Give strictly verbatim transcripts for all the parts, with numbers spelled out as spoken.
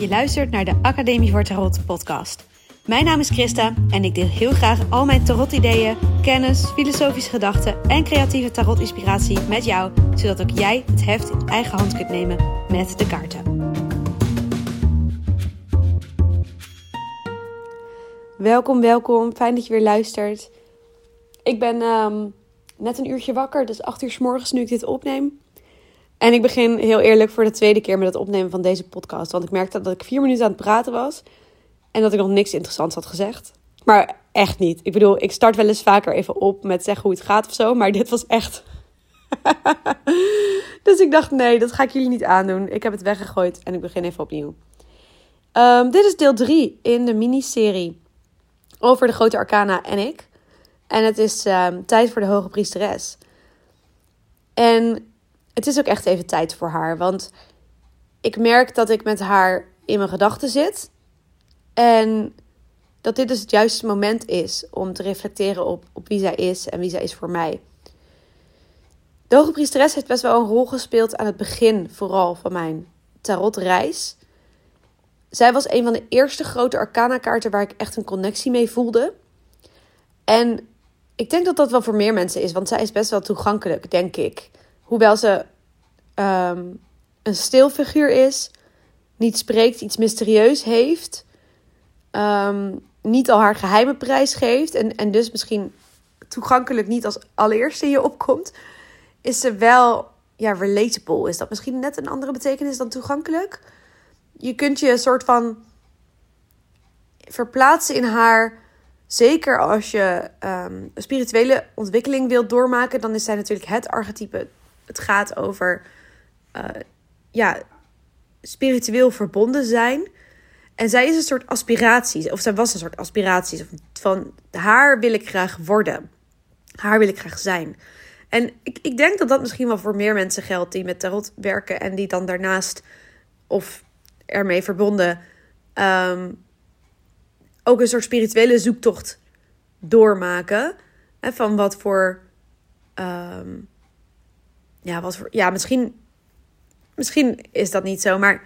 Je luistert naar de Academie voor Tarot podcast. Mijn naam is Christa en ik deel heel graag al mijn tarot-ideeën, kennis, filosofische gedachten en creatieve tarot-inspiratie met jou, zodat ook jij het heft in eigen hand kunt nemen met de kaarten. Welkom, welkom. Fijn dat je weer luistert. Ik ben um, net een uurtje wakker, dus acht uur 's morgens nu ik dit opneem. En ik begin heel eerlijk voor de tweede keer met het opnemen van deze podcast. Want ik merkte dat ik vier minuten aan het praten was. En dat ik nog niks interessants had gezegd. Maar echt niet. Ik bedoel, ik start wel eens vaker even op met zeggen hoe het gaat of zo. Maar dit was echt... Dus ik dacht, nee, dat ga ik jullie niet aandoen. Ik heb het weggegooid en ik begin even opnieuw. Um, dit is deel drie in de miniserie over de grote arcana en ik. En het is um, tijd voor de hoge priesteres. En... Het is ook echt even tijd voor haar, want ik merk dat ik met haar in mijn gedachten zit. En dat dit dus het juiste moment is om te reflecteren op, op wie zij is en wie zij is voor mij. De hoge priesteres heeft best wel een rol gespeeld aan het begin vooral van mijn tarotreis. Zij was een van de eerste grote arcana kaarten waar ik echt een connectie mee voelde. En ik denk dat dat wel voor meer mensen is, want zij is best wel toegankelijk, denk ik. Hoewel ze um, een stil figuur is, niet spreekt, iets mysterieus heeft, um, niet al haar geheimen prijs geeft en, en dus misschien toegankelijk niet als allereerste in je opkomt, is ze wel ja, relatable. Is dat misschien net een andere betekenis dan toegankelijk? Je kunt je een soort van verplaatsen in haar, zeker als je um, een spirituele ontwikkeling wilt doormaken, dan is zij natuurlijk het archetype. Het gaat over uh, ja, spiritueel verbonden zijn. En zij is een soort aspiratie. Of zij was een soort aspiratie. Van haar wil ik graag worden. Haar wil ik graag zijn. En ik, ik denk dat dat misschien wel voor meer mensen geldt die met tarot werken. En die dan daarnaast of ermee verbonden um, ook een soort spirituele zoektocht doormaken. Hè, van wat voor... Um, Ja, wat voor, ja misschien, misschien is dat niet zo. Maar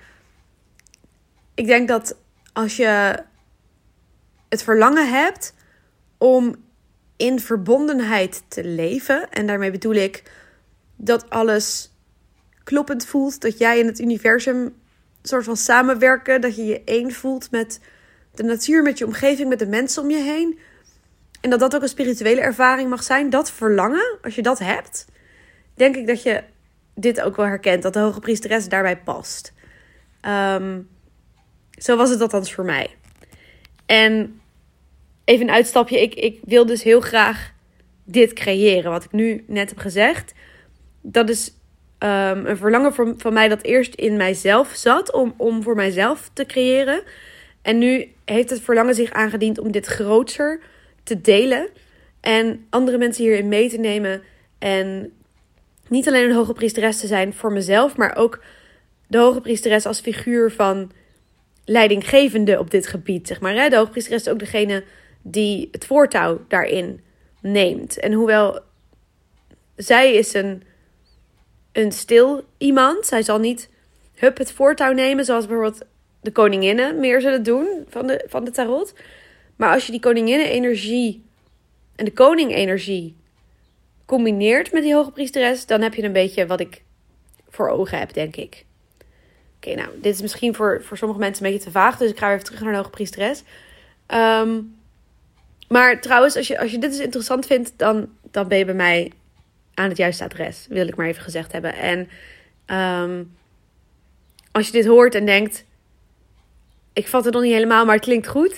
ik denk dat als je het verlangen hebt om in verbondenheid te leven. En daarmee bedoel ik dat alles kloppend voelt. Dat jij in het universum een soort van samenwerken. Dat je je één voelt met de natuur, met je omgeving, met de mensen om je heen. En dat dat ook een spirituele ervaring mag zijn. Dat verlangen, als je dat hebt, denk ik dat je dit ook wel herkent. Dat de hoge priesteres daarbij past. Um, zo was het althans voor mij. En even een uitstapje. Ik, ik wil dus heel graag dit creëren. Wat ik nu net heb gezegd. Dat is um, een verlangen van, van mij dat eerst in mijzelf zat. Om, om voor mijzelf te creëren. En nu heeft het verlangen zich aangediend om dit groter te delen. En andere mensen hierin mee te nemen. En niet alleen een hoge priesteres te zijn voor mezelf, maar ook de hoge priesteres als figuur van leidinggevende op dit gebied, zeg maar. De hoge priesteres is ook degene die het voortouw daarin neemt. En hoewel zij is een, een stil iemand, zij zal niet hup het voortouw nemen, zoals bijvoorbeeld de koninginnen meer zullen doen van de, van de tarot. Maar als je die koninginnen-energie en de koning-energie combineert met die hoge priesteres, dan heb je een beetje wat ik voor ogen heb, denk ik. Oké, okay, nou, dit is misschien voor, voor sommige mensen een beetje te vaag, dus ik ga weer even terug naar de hoge priesteres. Um, maar trouwens, als je, als je dit dus interessant vindt, dan, dan ben je bij mij aan het juiste adres, wil ik maar even gezegd hebben. En um, als je dit hoort en denkt, ik vat het nog niet helemaal, maar het klinkt goed,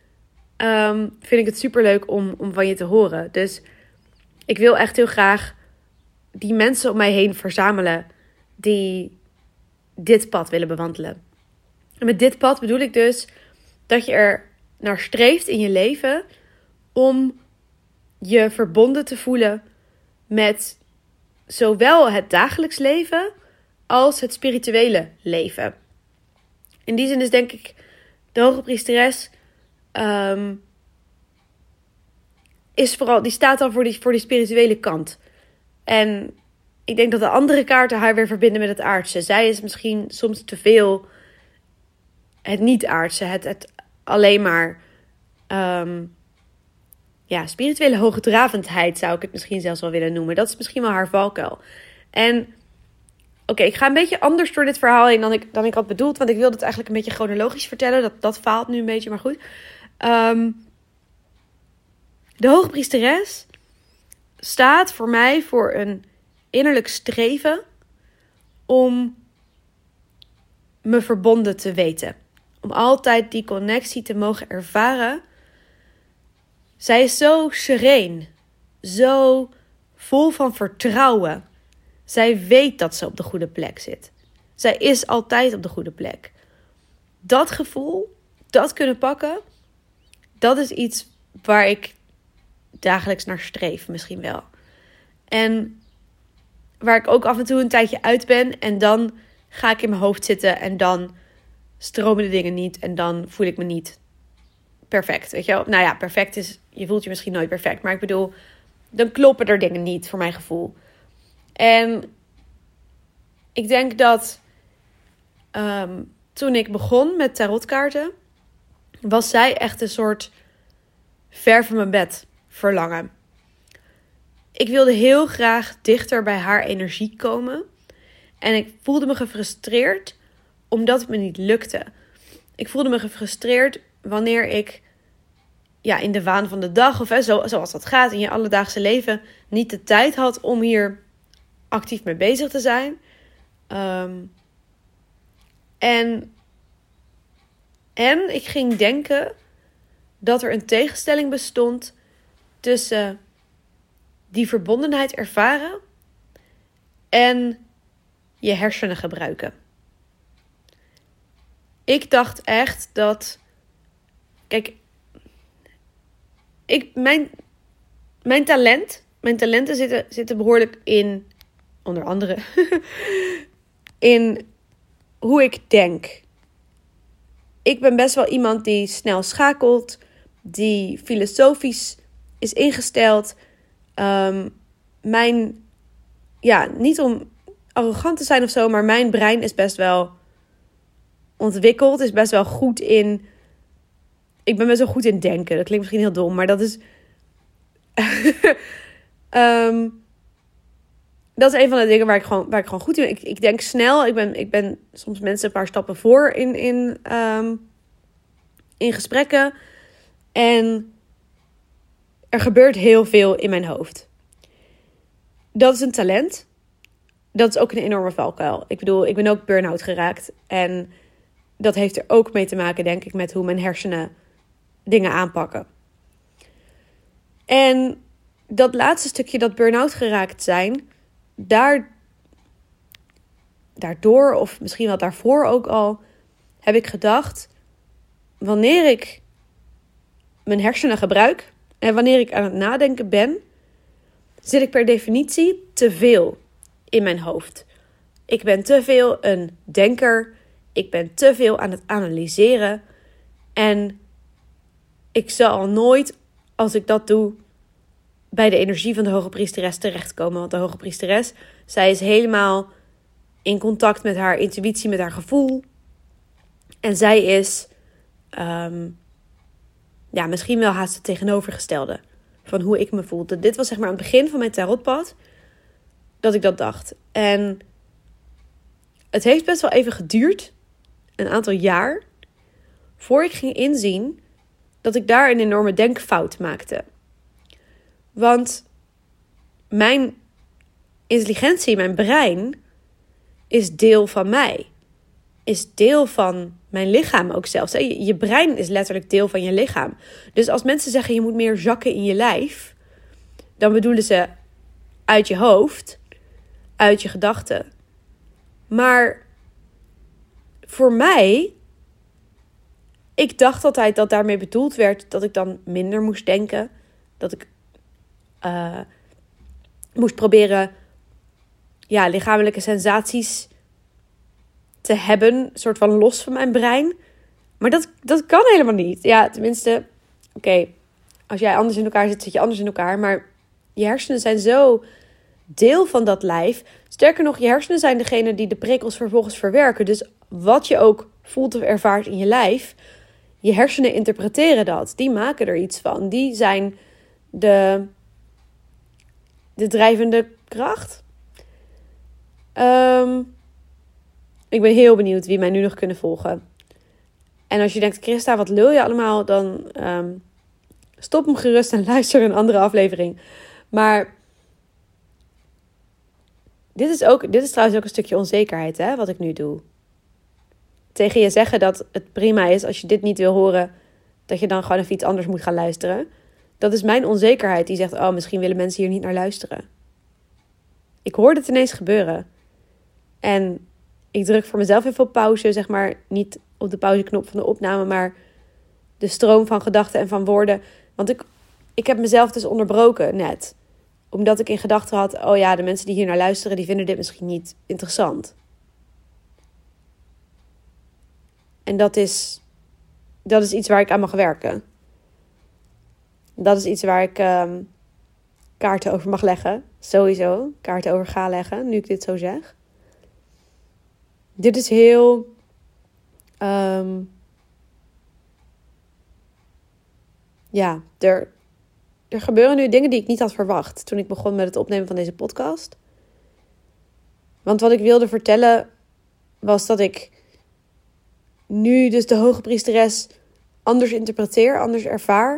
um, vind ik het superleuk om, om van je te horen. Dus ik wil echt heel graag die mensen om mij heen verzamelen die dit pad willen bewandelen. En met dit pad bedoel ik dus dat je er naar streeft in je leven om je verbonden te voelen met zowel het dagelijks leven als het spirituele leven. In die zin is denk ik de hoge priesteres um, is vooral, die staat dan voor die, voor die spirituele kant. En ik denk dat de andere kaarten haar weer verbinden met het aardse. Zij is misschien soms te veel het niet-aardse, het, het alleen maar um, ja, spirituele hoogdravendheid zou ik het misschien zelfs wel willen noemen. Dat is misschien wel haar valkuil. En oké, okay, ik ga een beetje anders door dit verhaal heen dan ik, dan ik had bedoeld. Want ik wilde het eigenlijk een beetje chronologisch vertellen. Dat, dat faalt nu een beetje, maar goed. Um, de hoogpriesteres staat voor mij voor een innerlijk streven om me verbonden te weten. Om altijd die connectie te mogen ervaren. Zij is zo sereen. Zo vol van vertrouwen. Zij weet dat ze op de goede plek zit. Zij is altijd op de goede plek. Dat gevoel, dat kunnen pakken, dat is iets waar ik dagelijks naar streef misschien wel. En waar ik ook af en toe een tijdje uit ben en dan ga ik in mijn hoofd zitten en dan stromen de dingen niet en dan voel ik me niet perfect. Weet je wel? Nou ja, perfect is, je voelt je misschien nooit perfect, maar ik bedoel, dan kloppen er dingen niet voor mijn gevoel. En ik denk dat um, toen ik begon met tarotkaarten, was zij echt een soort ver van mijn bed verlangen. Ik wilde heel graag dichter bij haar energie komen. En ik voelde me gefrustreerd omdat het me niet lukte. Ik voelde me gefrustreerd wanneer ik ja, in de waan van de dag, of hè, zo, zoals dat gaat in je alledaagse leven, niet de tijd had om hier actief mee bezig te zijn. Um, en, en ik ging denken dat er een tegenstelling bestond tussen die verbondenheid ervaren en je hersenen gebruiken. Ik dacht echt dat, kijk, ik, mijn, mijn talent, mijn talenten zitten, zitten behoorlijk in, onder andere, in hoe ik denk. Ik ben best wel iemand die snel schakelt, die filosofisch is ingesteld. Um, mijn, ja, niet om arrogant te zijn of zo, maar mijn brein is best wel ontwikkeld, is best wel goed in, ik ben best wel goed in denken. Dat klinkt misschien heel dom, maar dat is, um, dat is een van de dingen waar ik gewoon, waar ik gewoon goed in ben. Ik, ik denk snel, ik ben, ik ben soms mensen een paar stappen voor in, in, um, in gesprekken. En er gebeurt heel veel in mijn hoofd. Dat is een talent. Dat is ook een enorme valkuil. Ik bedoel, ik ben ook burn-out geraakt. En dat heeft er ook mee te maken, denk ik, met hoe mijn hersenen dingen aanpakken. En dat laatste stukje, dat burn-out geraakt zijn, daar, daardoor, of misschien wel daarvoor ook al, heb ik gedacht, wanneer ik mijn hersenen gebruik en wanneer ik aan het nadenken ben, zit ik per definitie te veel in mijn hoofd. Ik ben te veel een denker. Ik ben te veel aan het analyseren. En ik zal nooit, als ik dat doe, bij de energie van de hoge priesteres terechtkomen. Want de hoge priesteres, zij is helemaal in contact met haar intuïtie, met haar gevoel. En zij is um, ja, misschien wel haast het tegenovergestelde van hoe ik me voelde. Dit was zeg maar aan het begin van mijn tarotpad dat ik dat dacht. En het heeft best wel even geduurd, een aantal jaar, voor ik ging inzien dat ik daar een enorme denkfout maakte. Want mijn intelligentie, mijn brein, is deel van mij. Is deel van mijn lichaam ook zelfs. Je, je brein is letterlijk deel van je lichaam. Dus als mensen zeggen je moet meer zakken in je lijf, dan bedoelen ze uit je hoofd, uit je gedachten. Maar voor mij, ik dacht altijd dat daarmee bedoeld werd dat ik dan minder moest denken. Dat ik uh, moest proberen ja, lichamelijke sensaties te hebben, soort van los van mijn brein. Maar dat, dat kan helemaal niet. Ja, tenminste, oké, okay, als jij anders in elkaar zit, zit je anders in elkaar. Maar je hersenen zijn zo deel van dat lijf. Sterker nog, je hersenen zijn degene die de prikkels vervolgens verwerken. Dus wat je ook voelt of ervaart in je lijf, je hersenen interpreteren dat. Die maken er iets van. Die zijn de, de drijvende kracht. Um, ik ben heel benieuwd wie mij nu nog kunnen volgen. En als je denkt, Christa, wat lul je allemaal? Dan um, stop hem gerust en luister een andere aflevering. Maar dit is, ook, dit is trouwens ook een stukje onzekerheid, hè, wat ik nu doe. Tegen je zeggen dat het prima is als je dit niet wil horen, dat je dan gewoon even iets anders moet gaan luisteren. Dat is mijn onzekerheid die zegt, oh, misschien willen mensen hier niet naar luisteren. Ik hoor het ineens gebeuren. En ik druk voor mezelf even op pauze, zeg maar, niet op de pauzeknop van de opname, maar de stroom van gedachten en van woorden. Want ik, ik heb mezelf dus onderbroken net. Omdat ik in gedachten had, oh ja, de mensen die hier naar luisteren, die vinden dit misschien niet interessant. En dat is, dat is iets waar ik aan mag werken. Dat is iets waar ik um, kaarten over mag leggen. Sowieso, kaarten over ga leggen, nu ik dit zo zeg. Dit is heel Um, ja, er, er gebeuren nu dingen die ik niet had verwacht toen ik begon met het opnemen van deze podcast. Want wat ik wilde vertellen was dat ik nu dus de hoge priesteres anders interpreteer, anders ervaar.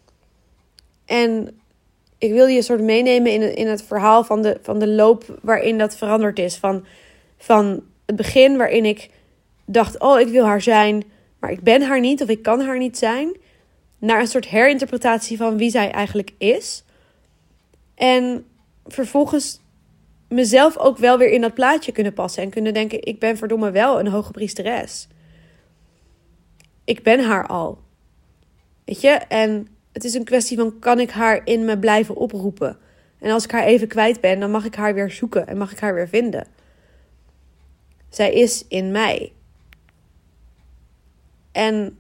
En ik wilde je een soort meenemen in, in het verhaal van de, van de loop waarin dat veranderd is. Van, van het begin waarin ik dacht, oh, ik wil haar zijn, maar ik ben haar niet of ik kan haar niet zijn. Naar een soort herinterpretatie van wie zij eigenlijk is. En vervolgens mezelf ook wel weer in dat plaatje kunnen passen. En kunnen denken, ik ben verdomme wel een hoge priesteres. Ik ben haar al. Weet je? En het is een kwestie van, kan ik haar in me blijven oproepen? En als ik haar even kwijt ben, dan mag ik haar weer zoeken en mag ik haar weer vinden. Zij is in mij. En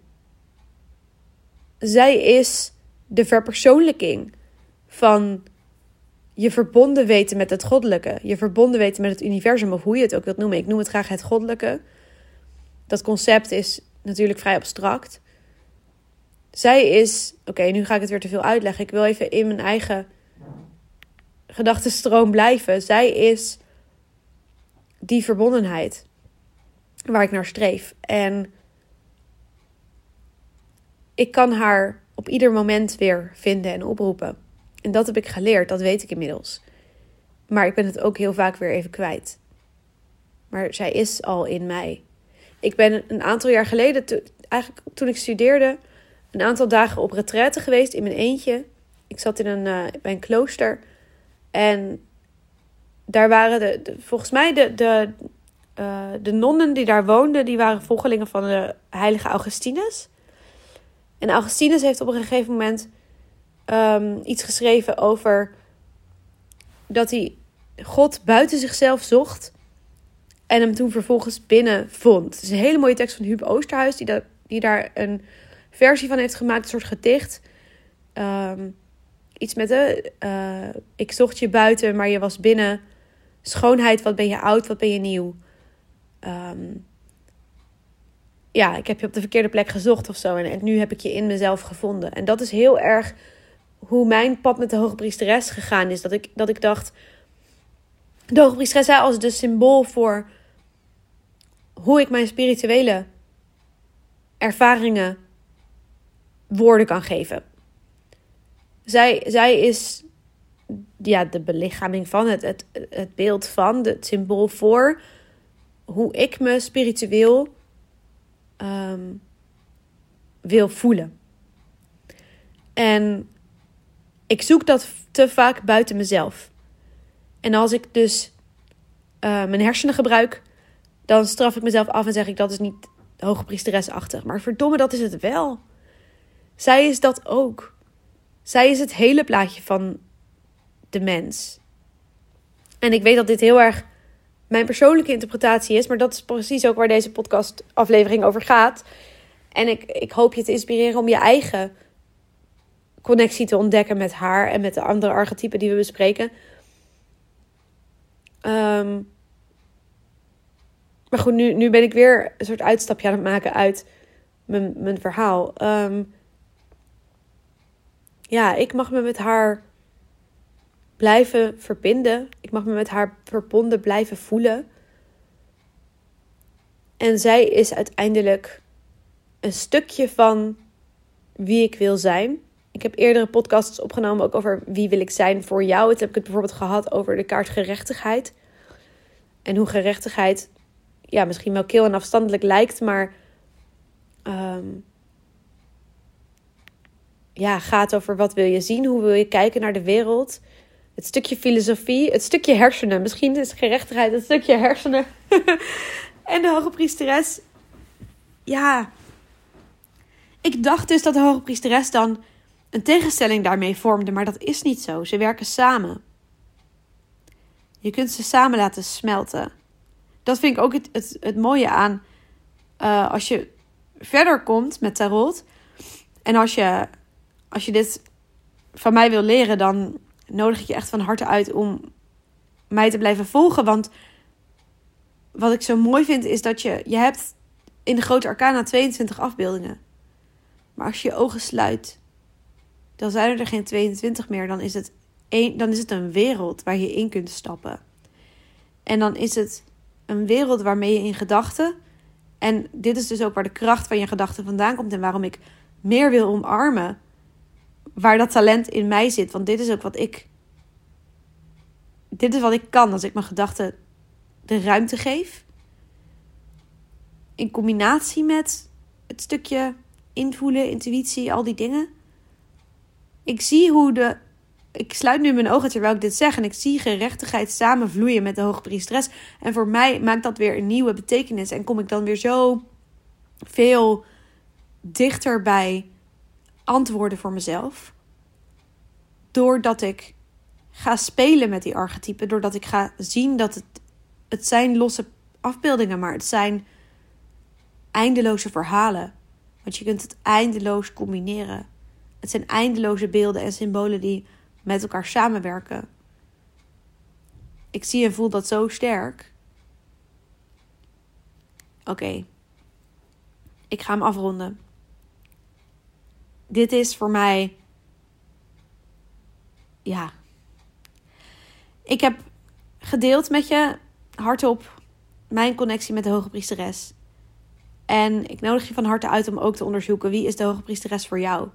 zij is de verpersoonlijking van je verbonden weten met het goddelijke. Je verbonden weten met het universum, of hoe je het ook wilt noemen. Ik noem het graag het goddelijke. Dat concept is natuurlijk vrij abstract. Zij is... Oké, okay, nu ga ik het weer te veel uitleggen. Ik wil even in mijn eigen gedachtenstroom blijven. Zij is die verbondenheid waar ik naar streef. En ik kan haar op ieder moment weer vinden en oproepen. En dat heb ik geleerd, dat weet ik inmiddels. Maar ik ben het ook heel vaak weer even kwijt. Maar zij is al in mij. Ik ben een aantal jaar geleden, to, eigenlijk toen ik studeerde, een aantal dagen op retraite geweest in mijn eentje. Ik zat in een, uh, bij een klooster. En daar waren de, de volgens mij de, de, uh, de nonnen die daar woonden, die waren volgelingen van de heilige Augustinus. En Augustinus heeft op een gegeven moment um, iets geschreven over dat hij God buiten zichzelf zocht en hem toen vervolgens binnen vond. Het is een hele mooie tekst van Huub Oosterhuis, die, dat, die daar een versie van heeft gemaakt, een soort gedicht. Um, iets met de, uh, ik zocht je buiten, maar je was binnen. Schoonheid, wat ben je oud, wat ben je nieuw. Um, ja, ik heb je op de verkeerde plek gezocht of zo. En, en nu heb ik je in mezelf gevonden. En dat is heel erg hoe mijn pad met de hoge priesteres gegaan is. Dat ik, dat ik dacht, de hoge priesteres is als de symbool voor hoe ik mijn spirituele ervaringen woorden kan geven. Zij, zij is ja, de belichaming van het, het, het beeld van, het symbool voor hoe ik me spiritueel um, wil voelen. En ik zoek dat te vaak buiten mezelf. En als ik dus uh, mijn hersenen gebruik, dan straf ik mezelf af en zeg ik, dat is niet hoge priesteresachtig. Maar verdomme, dat is het wel. Zij is dat ook. Zij is het hele plaatje van de mens. En ik weet dat dit heel erg mijn persoonlijke interpretatie is, maar dat is precies ook waar deze podcastaflevering over gaat. En ik, ik hoop je te inspireren om je eigen connectie te ontdekken met haar en met de andere archetypen die we bespreken. Um, maar goed, nu, nu ben ik weer een soort uitstapje aan het maken uit mijn, mijn verhaal. Um, ja, ik mag me met haar blijven verbinden. Ik mag me met haar verbonden blijven voelen. En zij is uiteindelijk een stukje van wie ik wil zijn. Ik heb eerdere podcasts opgenomen ook over wie wil ik zijn voor jou. Het heb ik het bijvoorbeeld gehad over de kaart gerechtigheid. En hoe gerechtigheid ja, misschien wel kil en afstandelijk lijkt, maar um, ja, gaat over wat wil je zien, hoe wil je kijken naar de wereld. Het stukje filosofie, het stukje hersenen. Misschien is gerechtigheid het stukje hersenen. En de hoge priesteres, ja, ik dacht dus dat de hoge priesteres dan een tegenstelling daarmee vormde, maar dat is niet zo. Ze werken samen. Je kunt ze samen laten smelten. Dat vind ik ook het, het, het mooie aan uh, als je verder komt met tarot. En als je, als je dit van mij wil leren, dan nodig ik je echt van harte uit om mij te blijven volgen. Want wat ik zo mooi vind is dat je, je hebt in de grote arcana tweeëntwintig afbeeldingen. Maar als je je ogen sluit, dan zijn er geen tweeëntwintig meer. Dan is het, een, dan is het een wereld waar je in kunt stappen. En dan is het een wereld waarmee je in gedachten. En dit is dus ook waar de kracht van je gedachten vandaan komt. En waarom ik meer wil omarmen. Waar dat talent in mij zit. Want dit is ook wat ik. Dit is wat ik kan als ik mijn gedachten de ruimte geef. In combinatie met het stukje invoelen, intuïtie, al die dingen. Ik zie hoe de. Ik sluit nu mijn ogen terwijl ik dit zeg. En ik zie gerechtigheid samenvloeien met de hoogpriesteres. En voor mij maakt dat weer een nieuwe betekenis. En kom ik dan weer zo veel dichter bij antwoorden voor mezelf. Doordat ik ga spelen met die archetypen. Doordat ik ga zien dat het, het zijn losse afbeeldingen. Maar het zijn eindeloze verhalen. Want je kunt het eindeloos combineren. Het zijn eindeloze beelden en symbolen die met elkaar samenwerken. Ik zie en voel dat zo sterk. Oké. Okay. Ik ga hem afronden. Dit is voor mij. Ja. Ik heb gedeeld met je hardop mijn connectie met de hoge priesteres. En ik nodig je van harte uit om ook te onderzoeken wie is de hoge priesteres voor jou.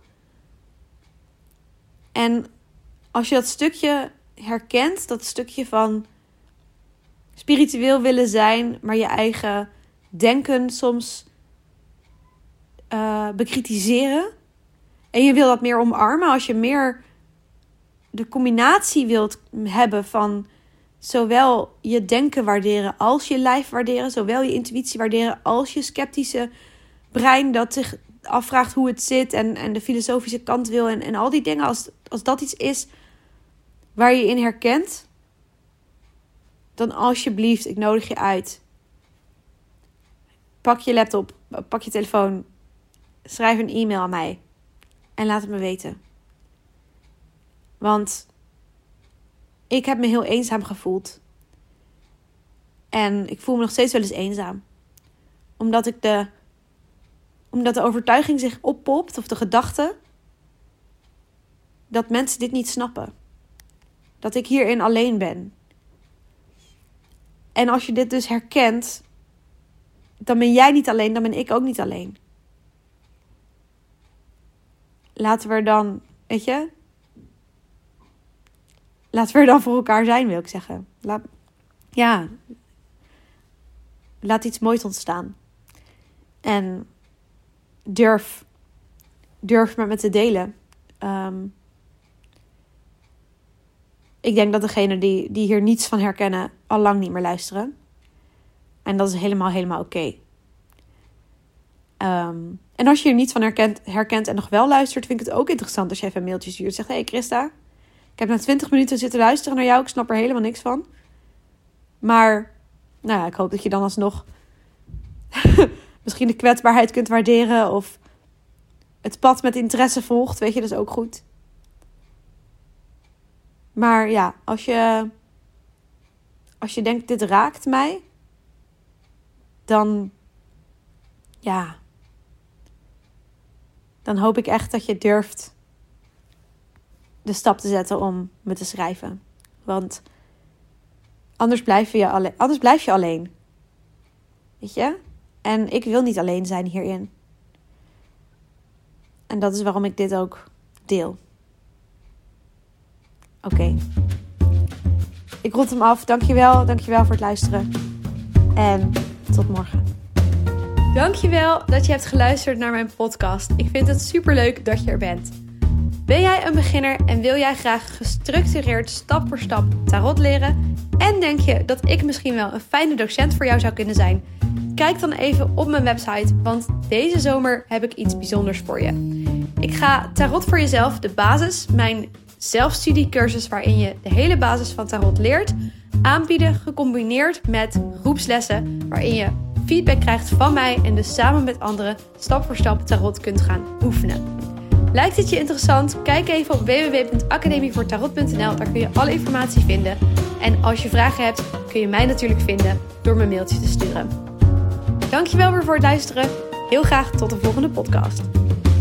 En als je dat stukje herkent, dat stukje van spiritueel willen zijn, maar je eigen denken soms uh, bekritiseren. En je wil dat meer omarmen, als je meer de combinatie wilt hebben van zowel je denken waarderen als je lijf waarderen, zowel je intuïtie waarderen als je sceptische brein dat zich afvraagt hoe het zit en, en de filosofische kant wil en, en al die dingen, als, als dat iets is waar je in herkent, dan alsjeblieft, ik nodig je uit. Pak je laptop, pak je telefoon, schrijf een e-mail aan mij en laat het me weten. Want ik heb me heel eenzaam gevoeld. En ik voel me nog steeds wel eens eenzaam. Omdat ik de, omdat de overtuiging zich oppopt, of de gedachte, dat mensen dit niet snappen. Dat ik hierin alleen ben. En als je dit dus herkent, dan ben jij niet alleen, dan ben ik ook niet alleen. Laten we er dan, weet je, laten we er dan voor elkaar zijn, wil ik zeggen. Laat, ja, laat iets moois ontstaan. En durf, durf met me te delen. Um, ik denk dat degenen die, die hier niets van herkennen, al lang niet meer luisteren. En dat is helemaal, helemaal oké. Okay. Um, en als je hier niets van herkent, herkent en nog wel luistert, vind ik het ook interessant als je even een mailtje stuurt. Zegt, hé hey Christa, ik heb na twintig minuten zitten luisteren naar jou. Ik snap er helemaal niks van. Maar, nou ja, ik hoop dat je dan alsnog misschien de kwetsbaarheid kunt waarderen. Of het pad met interesse volgt. Weet je, dat is ook goed. Maar ja, als je, als je denkt, dit raakt mij, dan, ja, dan hoop ik echt dat je durft de stap te zetten om me te schrijven. Want anders blijf je alleen. Anders blijf je alleen. Weet je? En ik wil niet alleen zijn hierin. En dat is waarom ik dit ook deel. Oké. Okay. Ik rond hem af. Dankjewel. Dankjewel voor het luisteren. En tot morgen. Dankjewel dat je hebt geluisterd naar mijn podcast. Ik vind het superleuk dat je er bent. Ben jij een beginner en wil jij graag gestructureerd stap voor stap tarot leren? En denk je dat ik misschien wel een fijne docent voor jou zou kunnen zijn? Kijk dan even op mijn website, want deze zomer heb ik iets bijzonders voor je. Ik ga Tarot voor Jezelf, de basis, mijn zelfstudiecursus waarin je de hele basis van tarot leert, aanbieden gecombineerd met groepslessen waarin je feedback krijgt van mij en dus samen met anderen stap voor stap tarot kunt gaan oefenen. Lijkt het je interessant? Kijk even op w w w punt academie voor tarot punt n l. Daar kun je alle informatie vinden. En als je vragen hebt, kun je mij natuurlijk vinden door me een mailtje te sturen. Dankjewel weer voor het luisteren. Heel graag tot de volgende podcast.